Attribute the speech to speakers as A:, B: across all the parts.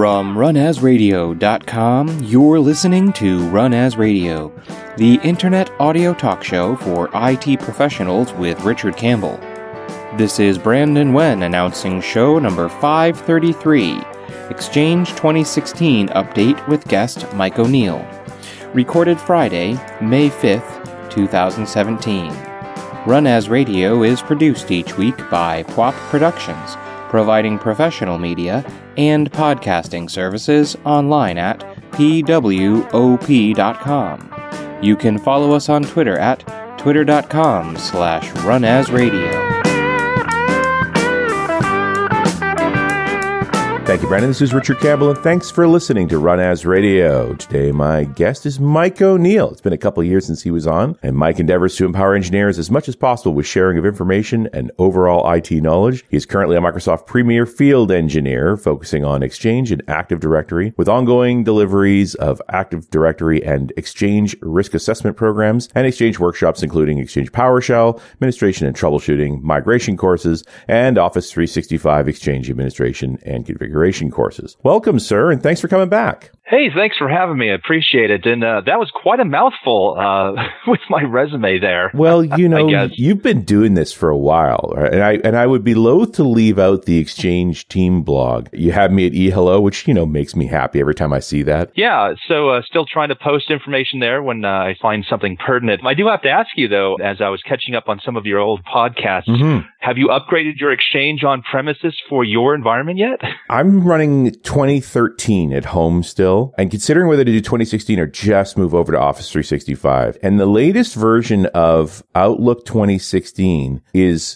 A: From runasradio.com, you're listening to Run As Radio, the internet audio talk show for IT professionals with Richard Campbell. This is Brandon Wen announcing show number 533, Exchange 2016 update with guest Mike O'Neill. Recorded Friday, May 5th, 2017. Run As Radio is produced each week by PWOP Productions, providing professional media and podcasting services online at pwop.com. You can follow us on Twitter at twitter.com/runasradio.
B: Thank you, Brandon. This is Richard Campbell, and thanks for listening to Run As Radio. Today, my guest is Mike O'Neill. It's been a couple of years since he was on, and Mike endeavors to empower engineers as much as possible with sharing of information and overall IT knowledge. He is currently a Microsoft Premier Field Engineer, focusing on Exchange and Active Directory, with ongoing deliveries of Active Directory and Exchange risk assessment programs, and Exchange workshops, including Exchange PowerShell, administration and troubleshooting, migration courses, and Office 365 Exchange administration and configuration courses. Welcome, sir, and thanks for coming back.
C: Hey, thanks for having me. I appreciate it. And that was quite a mouthful with my resume there.
B: Well, you know, you've been doing this for a while, right? and I would be loath to leave out the Exchange team blog. You have me at eHello, which, you know, makes me happy every time I see that.
C: Yeah, so still trying to post information there when I find something pertinent. I do have to ask you, though, as I was catching up on some of your old podcasts, have you upgraded your Exchange on premises for your environment yet?
B: I'm running 2013 at home still. And considering whether to do 2016 or just move over to Office 365. And the latest version of Outlook 2016 is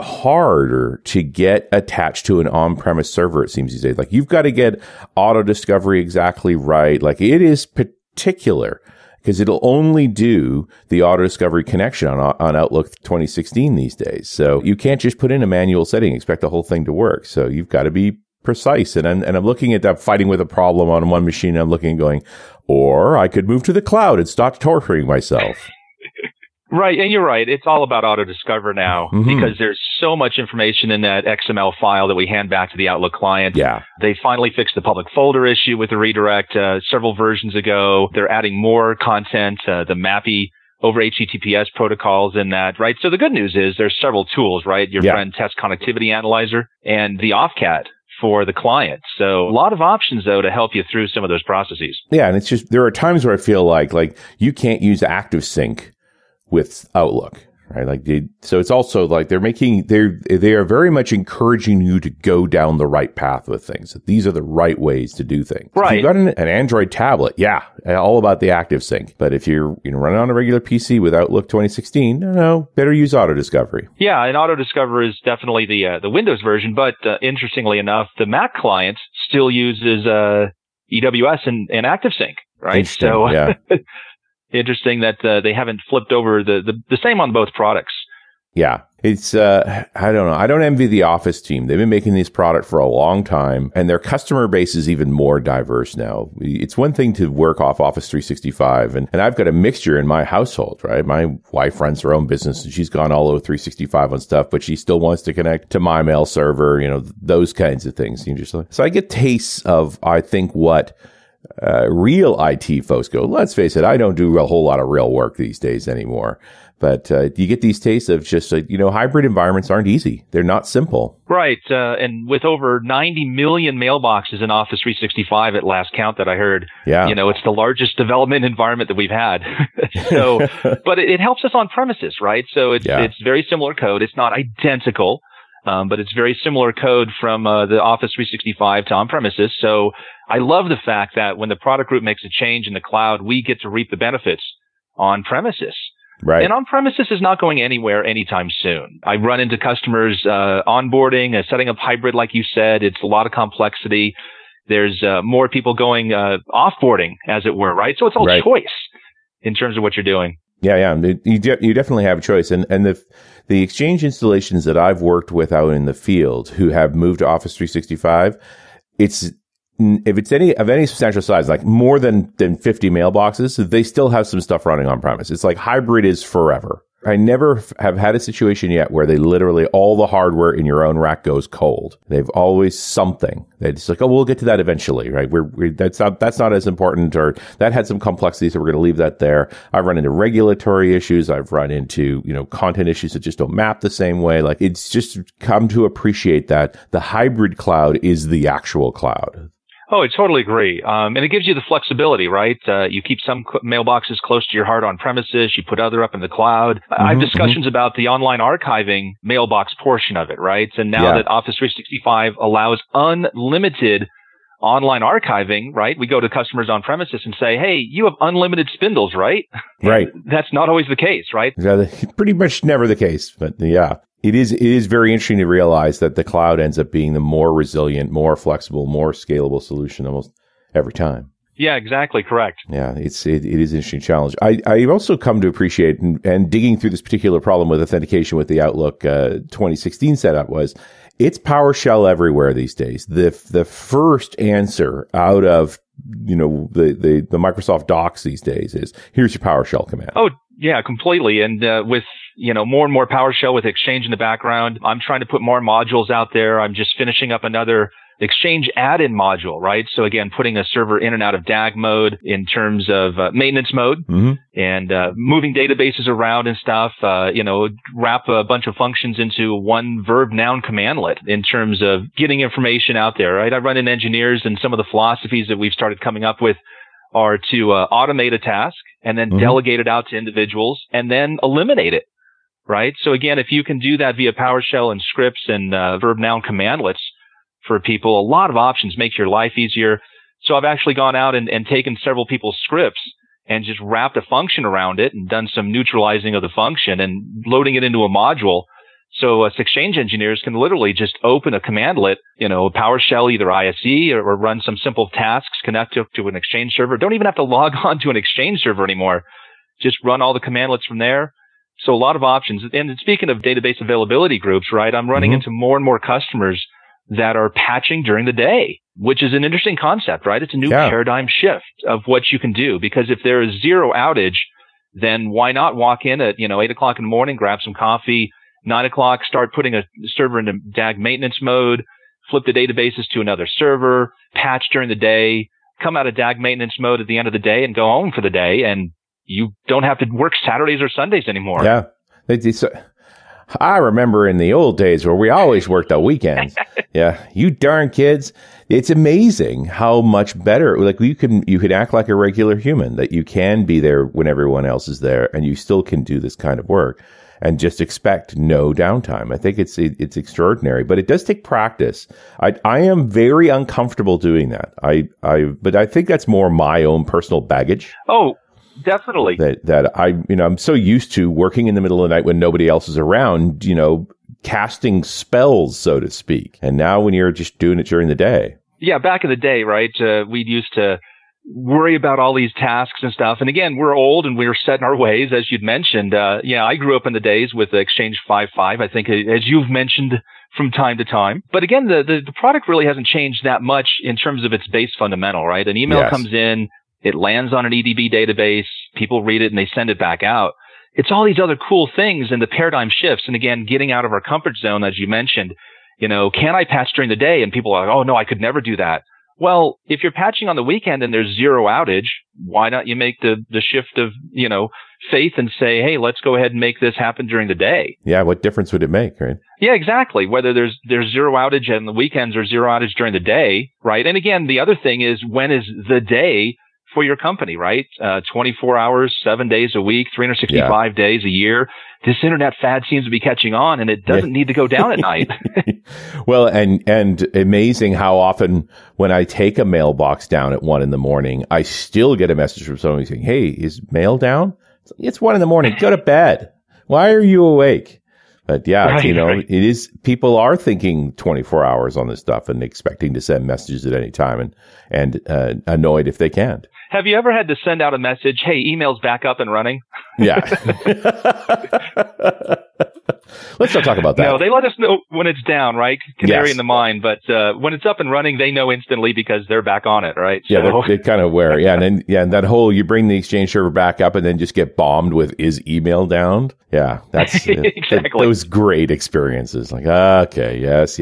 B: harder to get attached to an on-premise server, it seems these days. Like, you've got to get auto discovery exactly right. Like, it is particular because it'll only do the auto discovery connection on Outlook 2016 these days. So you can't just put in a manual setting and expect the whole thing to work. So you've got to be precise. And I'm looking at that, fighting with a problem on one machine. And I'm looking and going, or I could move to the cloud and stop torturing myself.
C: Right. And you're right. It's all about auto-discover now because there's so much information in that XML file that we hand back to the Outlook client.
B: Yeah.
C: They finally fixed the public folder issue with the redirect several versions ago. They're adding more content, the MAPI over HTTPS protocols in that, right? So the good news is there's several tools, right? Your friend Test Connectivity Analyzer and the OffCat for the client. So a lot of options, though, to help you through some of those processes.
B: Yeah, and it's just, there are times where I feel like you can't use ActiveSync with Outlook, right? So it's also like they are very much encouraging you to go down the right path with things. These are the right ways to do things.
C: Right.
B: If you've got an Android tablet, all about the ActiveSync. But if you're running on a regular PC with Outlook 2016, no, better use Auto Discovery. Yeah,
C: and Auto Discover is definitely the Windows version. But interestingly enough, the Mac client still uses EWS and ActiveSync, right? So
B: yeah.
C: Interesting that they haven't flipped over the same on both products.
B: Yeah. It's, I don't know. I don't envy the Office team. They've been making this product for a long time, and their customer base is even more diverse now. It's one thing to work off Office 365, and I've got a mixture in my household, right? My wife runs her own business, and she's gone all over 365 on stuff, but she still wants to connect to my mail server, those kinds of things. So I get tastes of, I think, what real IT folks go. Let's face it, I don't do a whole lot of real work these days anymore. But you get these tastes of just, hybrid environments aren't easy. They're not simple. Right.
C: And with over 90 million mailboxes in Office 365 at last count that I heard, it's the largest development environment that we've had. So, but it helps us on premises, right? So it's very similar code. It's not identical, but it's very similar code from the Office 365 to on-premises. So I love the fact that when the product group makes a change in the cloud, we get to reap the benefits on-premises.
B: Right.
C: And on-premises is not going anywhere anytime soon. I run into customers onboarding, setting up hybrid, like you said. It's a lot of complexity. There's more people going offboarding, as it were, right? So it's all choice in terms of what you're doing.
B: Yeah. You definitely have a choice. And the Exchange installations that I've worked with out in the field who have moved to Office 365, if it's any substantial size, like more than 50 mailboxes, they still have some stuff running on premise. It's like hybrid is forever. never have had a situation yet where they literally, all the hardware in your own rack goes cold. They've always something. They just like, oh, we'll get to that eventually, right? That's not as important, or that had some complexity, so we're going to leave that there. I've run into regulatory issues. I've run into, content issues that just don't map the same way. Like, it's just come to appreciate that the hybrid cloud is the actual cloud.
C: Oh, I totally agree. And it gives you the flexibility, right? You keep some mailboxes close to your heart on premises. You put other up in the cloud. I have discussions about the online archiving mailbox portion of it, right? And now that Office 365 allows unlimited online archiving, right? We go to customers on premises and say, hey, you have unlimited spindles, right?
B: Right.
C: That's not always the case, right?
B: Pretty much never the case, but yeah. It is very interesting to realize that the cloud ends up being the more resilient, more flexible, more scalable solution almost every time.
C: Yeah, exactly. Correct.
B: Yeah, it is an interesting challenge. I've also come to appreciate, and digging through this particular problem with authentication with the Outlook 2016 setup was, it's PowerShell everywhere these days. The first answer out of the Microsoft Docs these days is, here's your PowerShell command.
C: Oh, yeah, completely. And with more and more PowerShell with Exchange in the background, I'm trying to put more modules out there. I'm just finishing up another Exchange add-in module, right? So again, putting a server in and out of DAG mode in terms of maintenance mode, and moving databases around and stuff, wrap a bunch of functions into one verb noun commandlet in terms of getting information out there, right? I run in engineers, and some of the philosophies that we've started coming up with are to automate a task and then delegate it out to individuals and then eliminate it, right? So again, if you can do that via PowerShell and scripts and verb noun commandlets for people, a lot of options, make your life easier. So I've actually gone out and taken several people's scripts and just wrapped a function around it and done some neutralizing of the function and loading it into a module. So Exchange engineers can literally just open a commandlet, PowerShell, either ISE or run some simple tasks, connect to an Exchange server. Don't even have to log on to an Exchange server anymore. Just run all the commandlets from there. So a lot of options. And speaking of database availability groups, right, I'm running into more and more customers that are patching during the day, which is an interesting concept, right? It's a new paradigm shift of what you can do, because if there is zero outage, then why not walk in at, 8 o'clock in the morning, grab some coffee, 9 o'clock, start putting a server into DAG maintenance mode, flip the databases to another server, patch during the day, come out of DAG maintenance mode at the end of the day and go home for the day. And you don't have to work Saturdays or Sundays anymore.
B: Yeah. I remember in the old days where we always worked on weekends. Yeah. You darn kids. It's amazing how much better, like you could act like a regular human, that you can be there when everyone else is there and you still can do this kind of work and just expect no downtime. I think it's extraordinary, but it does take practice. I am very uncomfortable doing that. But I think that's more my own personal baggage.
C: Oh, definitely.
B: That I'm so used to working in the middle of the night when nobody else is around, casting spells, so to speak. And now when you're just doing it during the day.
C: Yeah, back in the day, right? We used to worry about all these tasks and stuff. And again, we're old and we're set in our ways, as you'd mentioned. I grew up in the days with Exchange 5.5, I think, as you've mentioned from time to time. But again, the product really hasn't changed that much in terms of its base fundamental, right? An email comes in, it lands on an EDB database, people read it and they send it back out. It's all these other cool things and the paradigm shifts. And again, getting out of our comfort zone, as you mentioned, can I patch during the day? And people are like, oh no, I could never do that. Well, if you're patching on the weekend and there's zero outage, why not you make the shift of, faith and say, hey, let's go ahead and make this happen during the day.
B: Yeah. What difference would it make, right?
C: Yeah, exactly. Whether there's zero outage and the weekends or zero outage during the day, right? And again, the other thing is, when is the day for your company, right? 24 hours, 7 days a week, 365 days a year. This internet fad seems to be catching on, and it doesn't need to go down at night.
B: Well, and amazing how often when I take a mailbox down at 1 a.m, I still get a message from somebody saying, hey, is mail down? It's 1 a.m. Go to bed. Why are you awake? But yeah, it is, people are thinking 24 hours on this stuff and expecting to send messages at any time and annoyed if they can't.
C: Have you ever had to send out a message, hey, email's back up and running?
B: Yeah. Let's not talk about that.
C: No, they let us know when it's down, right? Canary
B: Yes.
C: in the mine. But when it's up and running, they know instantly because they're back on it, right?
B: Yeah,
C: So,
B: they're kind of aware. Yeah, and then and that whole you bring the Exchange server back up and then just get bombed with is email down. Yeah, that's
C: exactly
B: those great experiences. Like, okay, yes.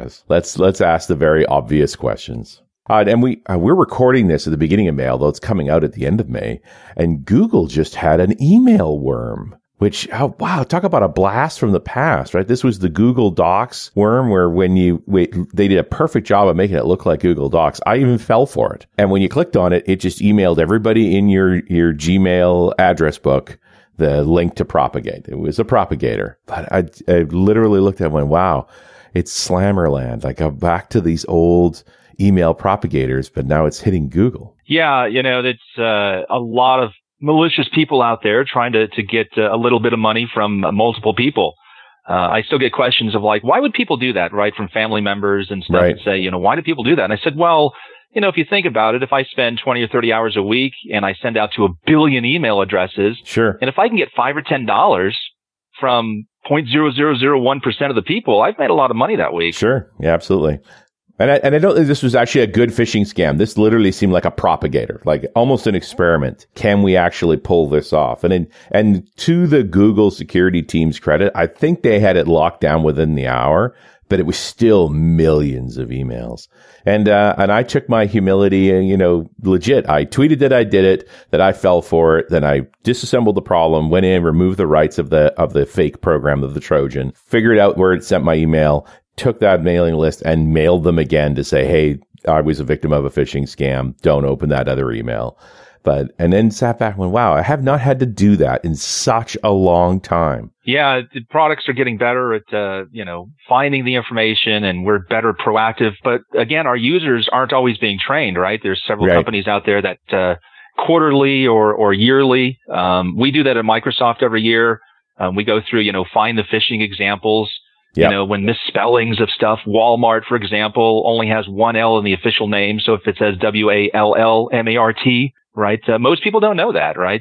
B: Let's ask the very obvious questions. And we're recording this at the beginning of May, although it's coming out at the end of May. And Google just had an email worm, which, wow, talk about a blast from the past, right? This was the Google Docs worm where they did a perfect job of making it look like Google Docs. I even fell for it. And when you clicked on it, it just emailed everybody in your Gmail address book the link to Propagate. It was a propagator. But I literally looked at it and went, wow, it's Slammerland. Like, I'm back to these old email propagators, but now it's hitting Google.
C: Yeah, that's a lot of malicious people out there trying to get a little bit of money from multiple people. I still get questions of like, why would people do that, right? From family members and stuff,
B: right.
C: And say, why do people do that? And I said, well, if you think about it, if I spend 20 or 30 hours a week and I send out to 1 billion email addresses,
B: sure.
C: And if I can get $5 or $10 from 0.0001% of the people, I've made a lot of money that week.
B: Sure. Yeah, absolutely. And I don't think this was actually a good phishing scam. This literally seemed like a propagator, like almost an experiment. Can we actually pull this off? And to the Google security team's credit, I think they had it locked down within the hour, but it was still millions of emails. And I took my humility, legit. I tweeted that I did it, that I fell for it. Then I disassembled the problem, went in, removed the rights of the fake program of the Trojan, figured out where it sent my email, took that mailing list and mailed them again to say, hey, I was a victim of a phishing scam. Don't open that other email. And then sat back and went, wow, I have not had to do that in such a long time.
C: Yeah, the products are getting better at, finding the information, and we're better proactive. But again, our users aren't always being trained, right? There's several companies out there that quarterly or yearly. We do that at Microsoft every year. We go through, find the phishing examples. Yep. When misspellings of stuff, Walmart, for example, only has one L in the official name. So if it says WALLMART, right? Most people don't know that, right?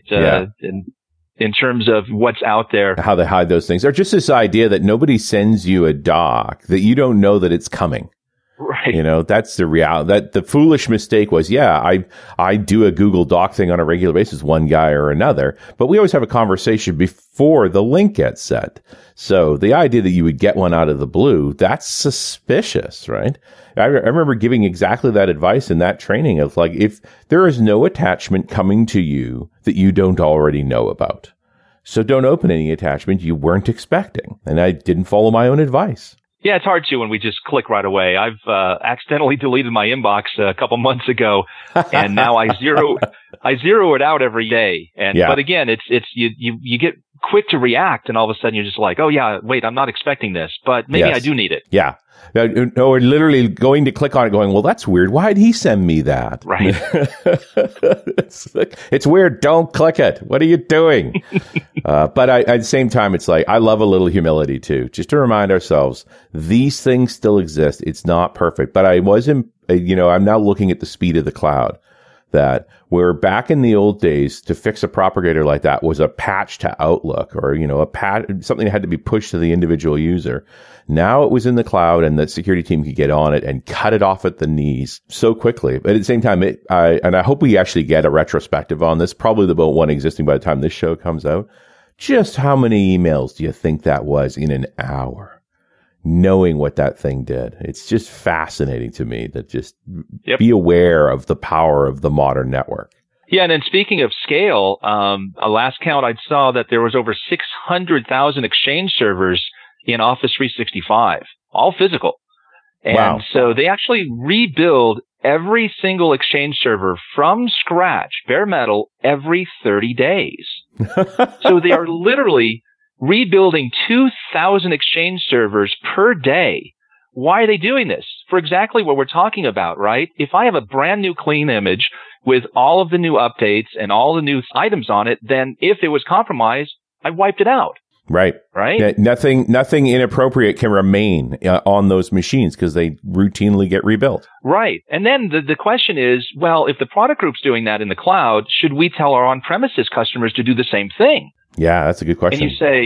C: In terms of what's out there.
B: How they hide those things. Or just this idea that nobody sends you a doc that you don't know that it's coming.
C: Right.
B: That's the reality. That the foolish mistake was, I do a Google Doc thing on a regular basis, one guy or another, but we always have a conversation before the link gets set. So the idea that you would get one out of the blue, that's suspicious, right? I remember giving exactly that advice in that training of like, if there is no attachment coming to you that you don't already know about, so don't open any attachment you weren't expecting. And I didn't follow my own advice.
C: Yeah, it's hard to when we just click right away. I've accidentally deleted my inbox a couple months ago, and now I zero it out every day. But again, it's you get quick to react, and all of a sudden you're just like, oh yeah, wait, I'm not expecting this, but maybe I do need it.
B: Yeah. No, we're literally going to click on it going, well, that's weird. Why'd he send me that?
C: Right.
B: It's weird. Don't click it. What are you doing? But at the same time, it's like, I love a little humility too, just to remind ourselves, these things still exist. It's not perfect, but I'm now looking at the speed of the cloud. That where back in the old days to fix a propagator like that was a patch to Outlook or, something that had to be pushed to the individual user. Now it was in the cloud and the security team could get on it and cut it off at the knees so quickly. But at the same time, I hope we actually get a retrospective on this, probably the one existing by the time this show comes out. Just how many emails do you think that was in an hour? Knowing what that thing did. It's just fascinating to me that just be aware of the power of the modern network.
C: Yeah, and then speaking of scale, a last count I saw that there was over 600,000 Exchange servers in Office 365, all physical. And so they actually rebuild every single Exchange server from scratch, bare metal, every 30 days. So they are literally rebuilding 2,000 Exchange servers per day. Why are they doing this? For exactly what we're talking about, right? If I have a brand new clean image with all of the new updates and all the new items on it, then if it was compromised, I wiped it out.
B: Right. Yeah, nothing inappropriate can remain on those machines because they routinely get rebuilt.
C: Right. And then the question is, well, if the product group's doing that in the cloud, should we tell our on-premises customers to do the same thing?
B: Yeah, that's a good question.
C: And you say,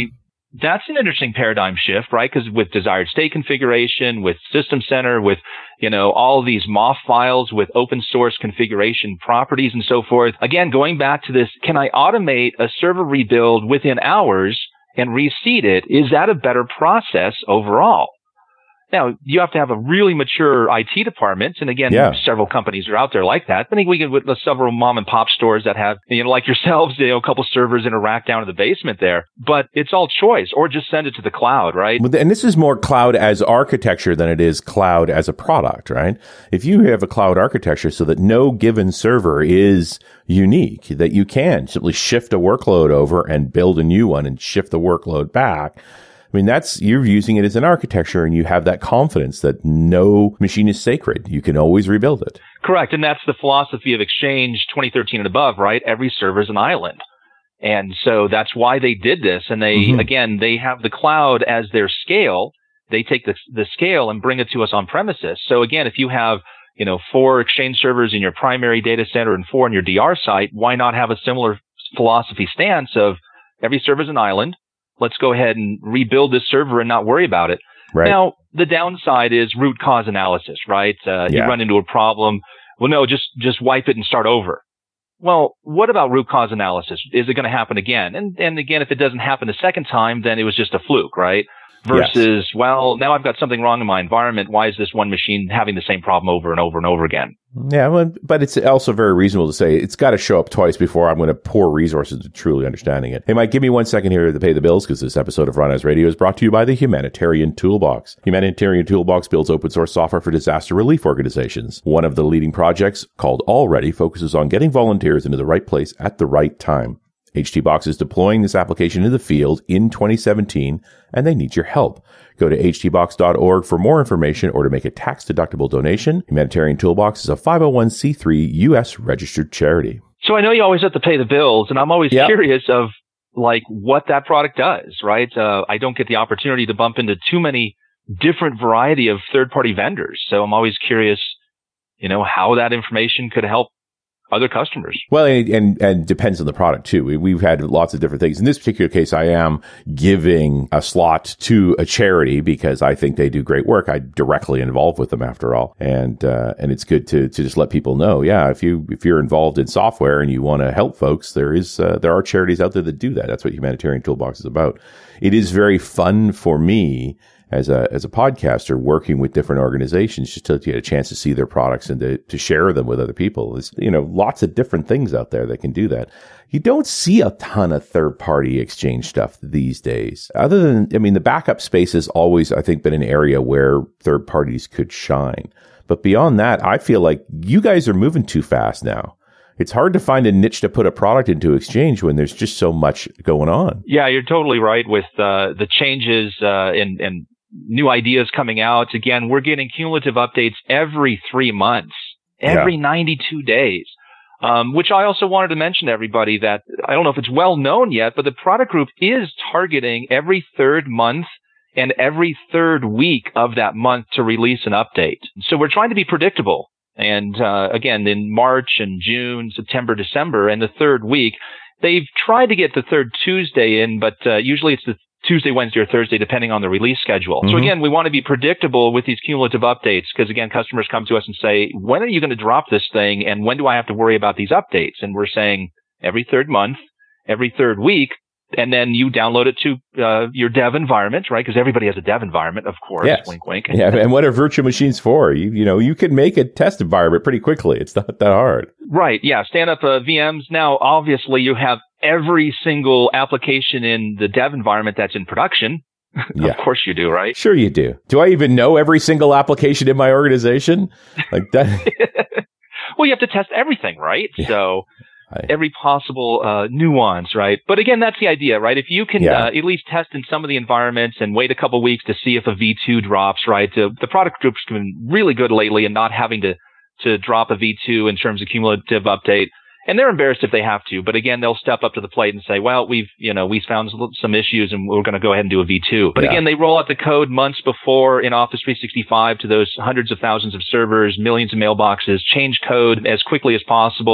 C: That's an interesting paradigm shift, right? Because with desired state configuration, with System Center, with, all these MOF files with open source configuration properties and so forth. Again, going back to this, can I automate a server rebuild within hours and reseed it? Is that a better process overall? Now, you have to have a really mature IT department. And again, several companies are out there like that. I think we can, with several mom and pop stores that have, like yourselves, a couple servers in a rack down in the basement there. But it's all choice, or just send it to the cloud, right?
B: And this is more cloud as architecture than it is cloud as a product, right? If you have a cloud architecture so that no given server is unique, that you can simply shift a workload over and build a new one and shift the workload back. I mean, you're using it as an architecture, and you have that confidence that no machine is sacred. You can always rebuild it.
C: Correct. And that's the philosophy of Exchange 2013 and above, right? Every server is an island. And so that's why they did this. And again, they have the cloud as their scale. They take the scale and bring it to us on premises. So again, if you have, 4 Exchange servers in your primary data center and 4 in your DR site, why not have a similar philosophy stance of every server is an island? Let's go ahead and rebuild this server and not worry about it.
B: Right.
C: Now, the downside is root cause analysis, right? You run into a problem. Well, no, just wipe it and start over. Well, what about root cause analysis? Is it going to happen again? And again, if it doesn't happen a second time, then it was just a fluke, right? Versus, well, now I've got something wrong in my environment. Why is this one machine having the same problem over and over and over again?
B: Yeah, well, but it's also very reasonable to say it's got to show up twice before I'm going to pour resources into truly understanding it. Hey, Mike, give me 1 second here to pay the bills, because this episode of Run As Radio is brought to you by the Humanitarian Toolbox. Humanitarian Toolbox builds open source software for disaster relief organizations. One of the leading projects, called Already, focuses on getting volunteers into the right place at the right time. HTBox is deploying this application in the field in 2017, and they need your help. Go to htbox.org for more information or to make a tax-deductible donation. Humanitarian Toolbox is a 501c3 U.S. registered charity.
C: So I know you always have to pay the bills, and I'm always curious of what that product does, right? I don't get the opportunity to bump into too many different variety of third-party vendors. So I'm always curious, how that information could help other customers.
B: Well, and depends on the product too. We've had lots of different things. In this particular case, I am giving a slot to a charity because I think they do great work. I'm directly involved with them after all. And it's good to just let people know. Yeah. If you're involved in software and you want to help folks, there are charities out there that do that. That's what Humanitarian Toolbox is about. It is very fun for me as a podcaster working with different organizations, just to get a chance to see their products and to share them with other people. There's, lots of different things out there that can do that. You don't see a ton of third-party Exchange stuff these days. Other than, the backup space has always, I think, been an area where third parties could shine. But beyond that, I feel like you guys are moving too fast now. It's hard to find a niche to put a product into Exchange when there's just so much going on.
C: Yeah, you're totally right with the changes and new ideas coming out. Again, we're getting cumulative updates every 3 months, every 92 days, which I also wanted to mention to everybody that I don't know if it's well known yet, but the product group is targeting every third month and every third week of that month to release an update. So we're trying to be predictable. And again, in March and June, September, December, and the third week, they've tried to get the third Tuesday in, but usually it's the Tuesday, Wednesday, or Thursday, depending on the release schedule. So again, we want to be predictable with these cumulative updates because, again, customers come to us and say, when are you going to drop this thing and when do I have to worry about these updates? And we're saying every third month, every third week, and then you download it to your dev environment, right? Because everybody has a dev environment, of course.
B: Yes.
C: Wink, wink.
B: Yeah, and what are virtual machines for? You can make a test environment pretty quickly. It's not that hard.
C: Right. Yeah. Stand up VMs. Now, obviously, you have every single application in the dev environment that's in production.
B: Yeah.
C: Of course you do, right?
B: Sure you do. Do I even know every single application in my organization? Like that?
C: Well, you have to test everything, right?
B: Yeah.
C: So every possible nuance, right? But again, that's the idea, right? If you can at least test in some of the environments and wait a couple weeks to see if a V2 drops, right? The product group's been really good lately in not having to drop a V2 in terms of cumulative update. And they're embarrassed if they have to, but again, they'll step up to the plate and say, well, we found some issues and we're going to go ahead and do a V2. But again, they roll out the code months before in Office 365 to those hundreds of thousands of servers, millions of mailboxes, change code as quickly as possible.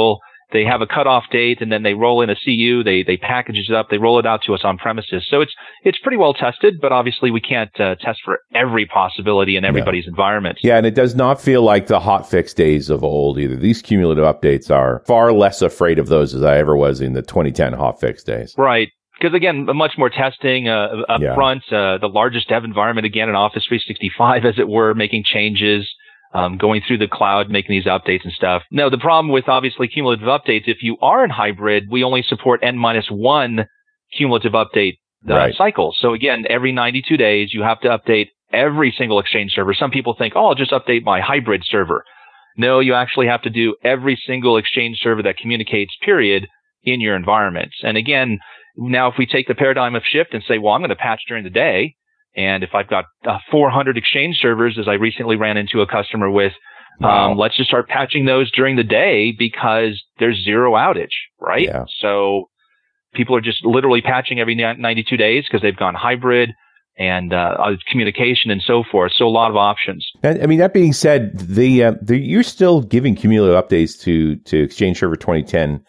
C: They have a cutoff date, and then they roll in a CU. They package it up. They roll it out to us on premises. So it's pretty well tested, but obviously we can't test for every possibility in everybody's environment.
B: Yeah, and it does not feel like the hotfix days of old either. These cumulative updates are far less afraid of those as I ever was in the 2010 hotfix days.
C: Right. Because again, much more testing up front, the largest dev environment again in Office 365, as it were, making changes. Going through the cloud, making these updates and stuff. Now, the problem with obviously cumulative updates, if you are in hybrid, we only support N-1 cumulative update cycle. So again, every 92 days, you have to update every single Exchange server. Some people think, I'll just update my hybrid server. No, you actually have to do every single Exchange server that communicates, period, in your environment. And again, now if we take the paradigm of shift and say, well, I'm going to patch during the day, and if I've got 400 Exchange servers, as I recently ran into a customer with, let's just start patching those during the day because there's zero outage, right? Yeah. So people are just literally patching every 92 days because they've gone hybrid and communication and so forth. So a lot of options.
B: I mean, that being said, you're still giving cumulative updates to Exchange Server 2010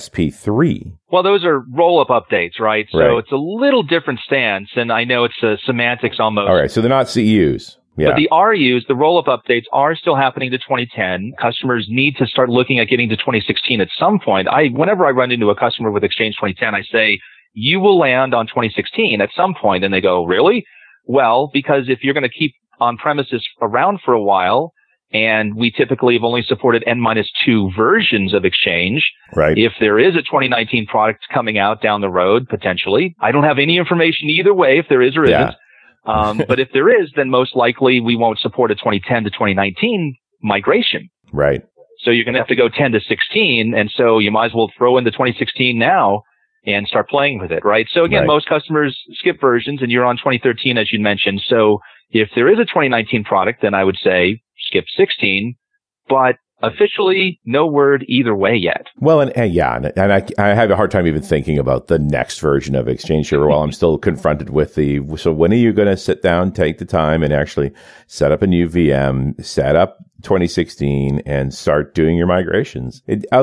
B: SP3.
C: Well, those are roll-up updates, right? So it's a little different stance, and I know it's semantics almost.
B: All right, so they're not CEUs. Yeah.
C: But the RUs, the roll-up updates, are still happening to 2010. Customers need to start looking at getting to 2016 at some point. Whenever I run into a customer with Exchange 2010, I say, you will land on 2016 at some point. And they go, really? Well, because if you're going to keep on-premises around for a while, and we typically have only supported N-2 versions of Exchange.
B: Right.
C: If there is a 2019 product coming out down the road, potentially, I don't have any information either way if there is or isn't. But if there is, then most likely we won't support a 2010 to 2019 migration.
B: Right.
C: So you're going to have to go 10 to 16. And so you might as well throw in the 2016 now and start playing with it, right? So again, most customers skip versions, and you're on 2013, as you mentioned. So if there is a 2019 product, then I would say skip 16, but officially no word either way yet.
B: Well, and I have a hard time even thinking about the next version of Exchange Server while I'm still confronted with so when are you going to sit down, take the time and actually set up a new VM, set up 2016 and start doing your migrations.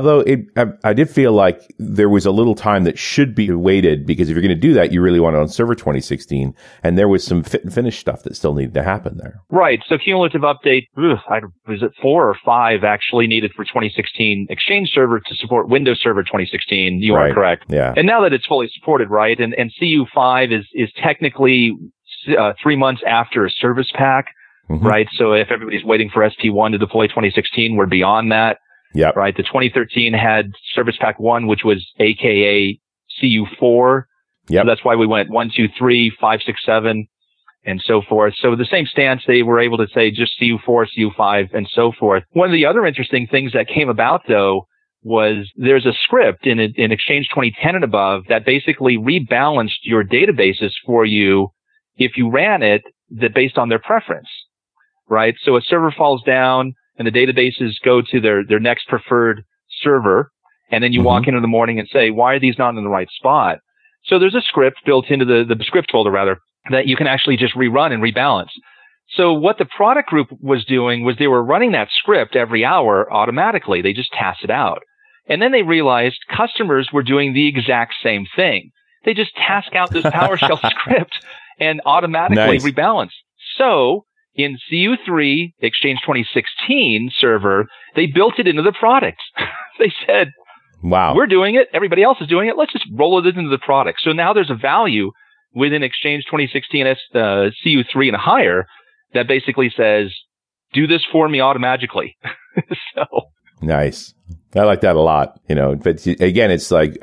B: I did feel like there was a little time that should be waited, because if you're going to do that, you really want it on server 2016. And there was some fit and finish stuff that still needed to happen there.
C: Right. So cumulative update, was it 4 or 5 actually needed for 2016 Exchange Server to support Windows Server 2016? You are correct.
B: Yeah.
C: And now that it's fully supported, right? And CU5 is technically 3 months after a service pack. Mm-hmm. Right. So if everybody's waiting for SP1 to deploy 2016, we're beyond that.
B: Yeah.
C: Right. The 2013 had Service Pack 1, which was AKA CU4.
B: Yeah.
C: So that's why we went 1, 2, 3, 5, 6, 7, and so forth. So the same stance, they were able to say just CU4, CU5, and so forth. One of the other interesting things that came about, though, was there's a script in Exchange 2010 and above that basically rebalanced your databases for you if you ran it based on their preference. Right. So a server falls down and the databases go to their next preferred server. And then you walk in the morning and say, why are these not in the right spot? So there's a script built into the script folder, rather, that you can actually just rerun and rebalance. So what the product group was doing was they were running that script every hour automatically. They just tasked it out. And then they realized customers were doing the exact same thing. They just task out this PowerShell script and automatically rebalance. So in CU3 Exchange 2016 server, they built it into the product. They said,
B: wow,
C: we're doing it. Everybody else is doing it. Let's just roll it into the product. So now there's a value within Exchange 2016 CU3 and higher that basically says, do this for me automatically. So
B: nice. I like that a lot. But again, it's like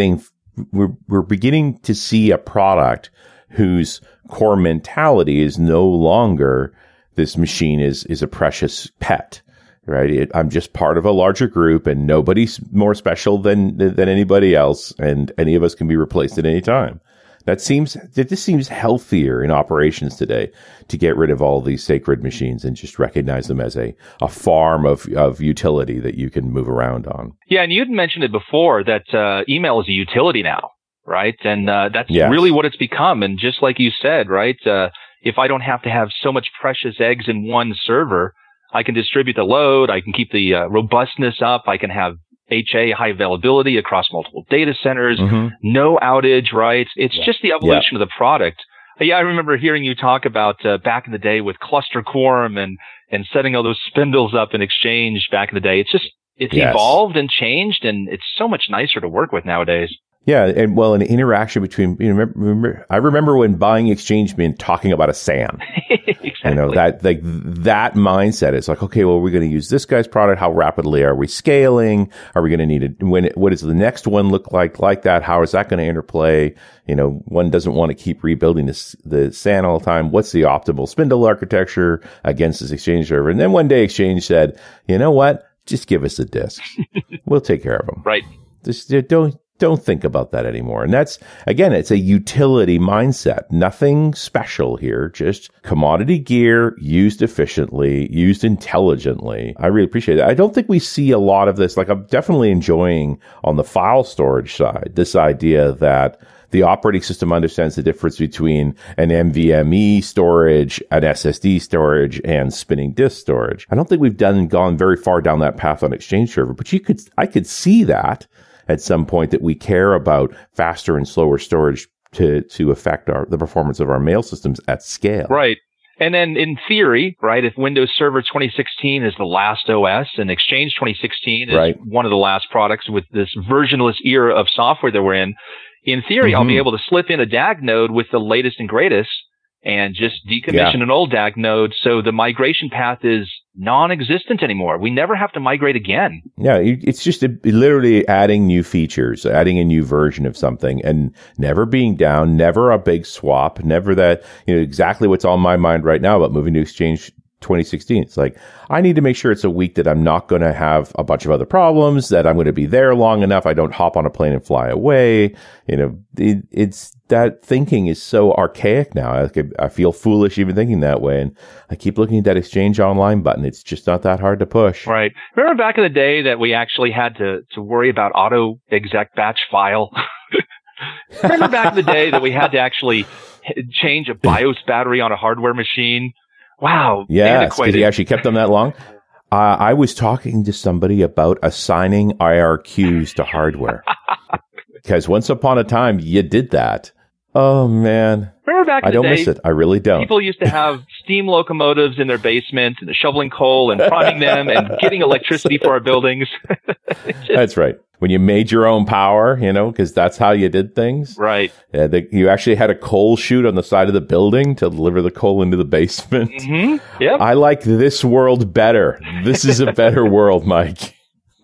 B: we're beginning to see a product whose core mentality is no longer this machine is a precious pet, right? I'm just part of a larger group, and nobody's more special than anybody else, and any of us can be replaced at any time. This seems healthier in operations today, to get rid of all these sacred machines and just recognize them as a farm of utility that you can move around on.
C: Yeah, and you'd mentioned it before that email is a utility now. Right. And that's really what it's become. And just like you said, right, if I don't have to have so much precious eggs in one server, I can distribute the load. I can keep the robustness up. I can have HA, high availability across multiple data centers, no outage, right? It's just the evolution of the product. Yeah, I remember hearing you talk about back in the day with Cluster Quorum and setting all those spindles up in Exchange back in the day. It's evolved and changed, and it's so much nicer to work with nowadays.
B: Yeah, and an interaction between, I remember when buying Exchange meant talking about a SAN.
C: Exactly.
B: That mindset is like, okay, well, we're going to use this guy's product. How rapidly are we scaling? Are we going to need it? What does the next one look like that? How is that going to interplay? One doesn't want to keep rebuilding the SAN all the time. What's the optimal spindle architecture against this Exchange server? And then one day Exchange said, you know what? Just give us the disks. We'll take care of them.
C: Right.
B: Just don't think about that anymore. And that's, again, it's a utility mindset. Nothing special here, just commodity gear used efficiently, used intelligently. I really appreciate it. I don't think we see a lot of this. Like, I'm definitely enjoying on the file storage side, this idea that the operating system understands the difference between an NVMe storage, an SSD storage, and spinning disk storage. I don't think we've gone very far down that path on Exchange Server, but I could see that at some point, that we care about faster and slower storage to affect the performance of our mail systems at scale.
C: Right. And then in theory, right, if Windows Server 2016 is the last OS and Exchange 2016 is one of the last products with this versionless era of software that we're in theory, I'll be able to slip in a DAG node with the latest and greatest and just decommission an old DAG node. So the migration path is non-existent anymore. We never have to migrate again.
B: Yeah, it's just literally adding new features, adding a new version of something, and never being down, never a big swap, never that, exactly what's on my mind right now about moving to Exchange 2016. It's like, I need to make sure it's a week that I'm not going to have a bunch of other problems, that I'm going to be there long enough. I don't hop on a plane and fly away. It's that thinking is so archaic now. I feel foolish even thinking that way. And I keep looking at that Exchange Online button. It's just not that hard to push.
C: Right. Remember back in the day that we actually had to worry about auto exec batch file? Remember back in the day that we had to actually change a BIOS battery on a hardware machine? Wow.
B: Yeah, because he actually kept them that long. I was talking to somebody about assigning IRQs to hardware. Because once upon a time, you did that. Oh, man.
C: Remember back in the day?
B: I don't miss it. I really don't.
C: People used to have steam locomotives in their basement and shoveling coal and priming them and getting electricity for our buildings.
B: That's right. When you made your own power, because that's how you did things.
C: Right.
B: You actually had a coal chute on the side of the building to deliver the coal into the basement.
C: Mm-hmm. Yep.
B: I like this world better. This is a better world, Mike.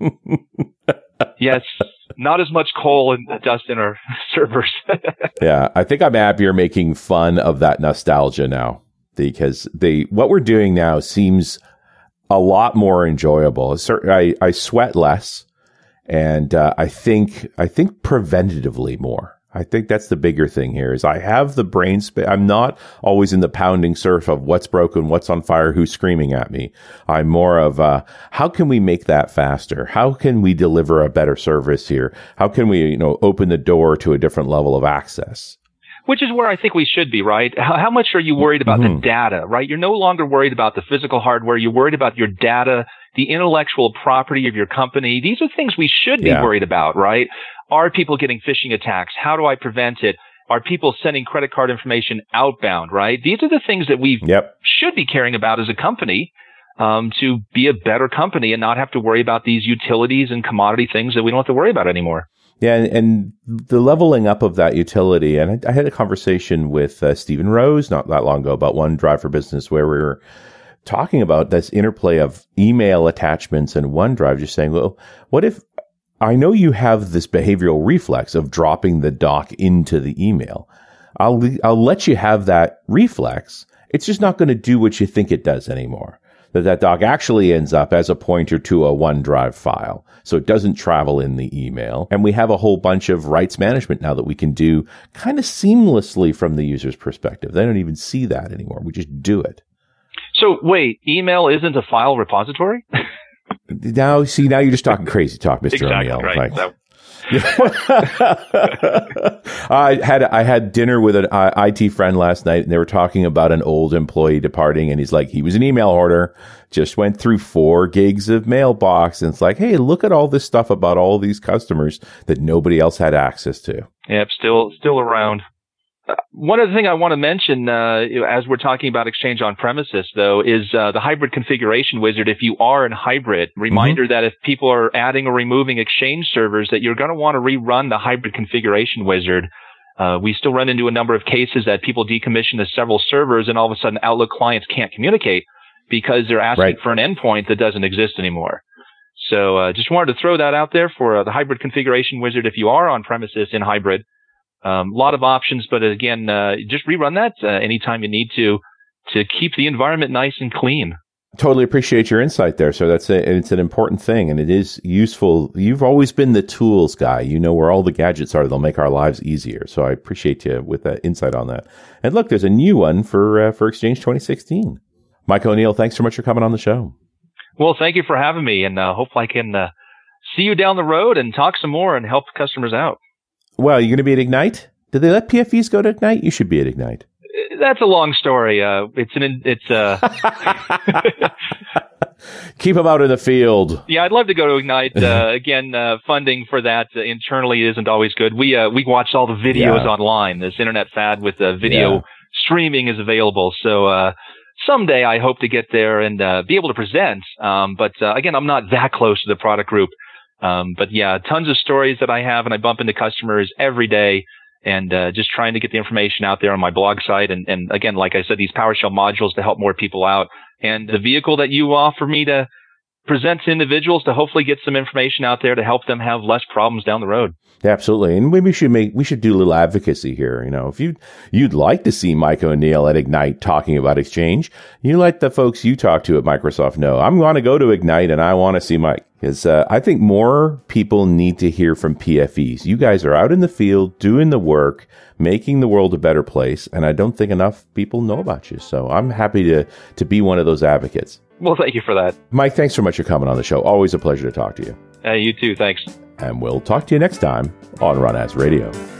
C: Yes. Not as much coal and dust in our servers.
B: Yeah. I think I'm happier making fun of that nostalgia now, because what we're doing now seems a lot more enjoyable. I sweat less. And I think preventatively more. I think that's the bigger thing here is I have the brain space. I'm not always in the pounding surf of what's broken, what's on fire, who's screaming at me. I'm more of how can we make that faster? How can we deliver a better service here? How can we open the door to a different level of access?
C: Which is where I think we should be, right? How much are you worried about the data, right? You're no longer worried about the physical hardware. You're worried about your data, the intellectual property of your company. These are things we should be worried about, right? Are people getting phishing attacks? How do I prevent it? Are people sending credit card information outbound, right? These are the things that we should be caring about as a company to be a better company and not have to worry about these utilities and commodity things that we don't have to worry about anymore.
B: Yeah, and the leveling up of that utility, and I had a conversation with Stephen Rose not that long ago about OneDrive for Business, where we were talking about this interplay of email attachments and OneDrive, just saying, well, what if I know you have this behavioral reflex of dropping the doc into the email. I'll let you have that reflex. It's just not going to do what you think it does anymore. That doc actually ends up as a pointer to a OneDrive file. So it doesn't travel in the email. And we have a whole bunch of rights management now that we can do kind of seamlessly from the user's perspective. They don't even see that anymore. We just do it.
C: So wait, email isn't a file repository?
B: Now you're just talking crazy talk, Mr.
C: Exactly,
B: O'Neill.
C: right.
B: I had dinner with an IT friend last night, and they were talking about an old employee departing, and he's like, he was an email hoarder, just went through 4 gigs of mailbox, and it's like, hey, look at all this stuff about all these customers that nobody else had access to.
C: Yep, still around. One other thing I want to mention, as we're talking about Exchange on premises, though, is the hybrid configuration wizard. If you are in hybrid, reminder that if people are adding or removing Exchange servers, that you're going to want to rerun the hybrid configuration wizard. We still run into a number of cases that people decommission the several servers, and all of a sudden Outlook clients can't communicate because they're asking for an endpoint that doesn't exist anymore. So just wanted to throw that out there for the hybrid configuration wizard if you are on premises in hybrid. A lot of options, but again, just rerun that anytime you need to keep the environment nice and clean.
B: Totally appreciate your insight there. So it's an important thing, and it is useful. You've always been the tools guy. You know where all the gadgets are. They'll make our lives easier. So I appreciate you with that insight on that. And look, there's a new one for Exchange 2016. Mike O'Neill, thanks so much for coming on the show.
C: Well, thank you for having me, and hopefully I can see you down the road and talk some more and help customers out.
B: Well, you're going to be at Ignite? Did they let PFEs go to Ignite? You should be at Ignite.
C: That's a long story.
B: Keep them out in the field.
C: Yeah, I'd love to go to Ignite. Again, funding for that internally isn't always good. We watch all the videos online. This internet fad with video streaming is available. So someday I hope to get there and be able to present. But again, I'm not that close to the product group. But yeah, tons of stories that I have, and I bump into customers every day, and just trying to get the information out there on my blog site. And again, like I said, these PowerShell modules to help more people out, and the vehicle that you offer me to present to individuals to hopefully get some information out there to help them have less problems down the road.
B: Absolutely. And maybe we should do a little advocacy here. You know, if you'd like to see Mike O'Neill at Ignite talking about Exchange, you let the folks you talk to at Microsoft know, I'm going to go to Ignite and I want to see Mike. Because I think more people need to hear from PFEs. You guys are out in the field doing the work, making the world a better place, and I don't think enough people know about you. So I'm happy to be one of those advocates.
C: Well, thank you for that.
B: Mike, thanks so much for coming on the show. Always a pleasure to talk to you.
C: You too. Thanks.
B: And we'll talk to you next time on Run As Radio.